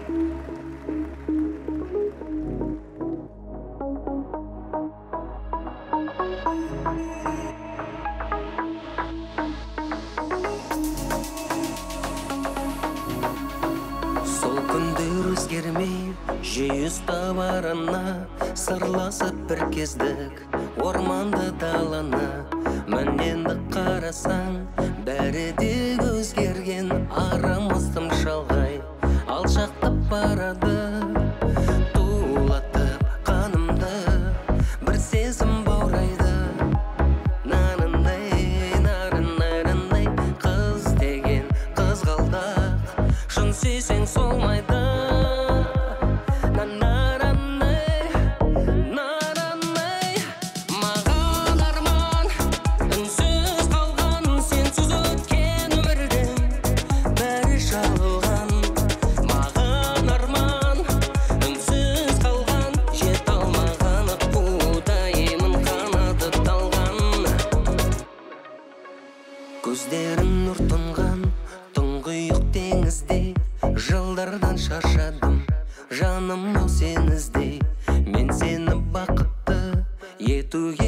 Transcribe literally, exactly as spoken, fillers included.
Сол күндер өзгермей жиі ұстабарына сырласып бір кездік орманды даланы. Мін енді қарасаң бәрі де өзгерген, арамыздың шалғай алшақтап барады. Тулатып қанымды бір сезім баурайды. Нарынай, нарынай, нарынай, қыз деген қызғалдақ, шын сүйсең солмайды. Наранай, наранай, маған арман үнсіз қалған, сенсіз өткен өмірден бәрі шалған. Маған арман үнсіз қалған, жете алмаған ұдайымын қанаты талған. Көздерің нұр тұнған тұңғиық теңіздей, жылдардан шаршадым жаным ау сені іздей. Мен сені бақытты етуге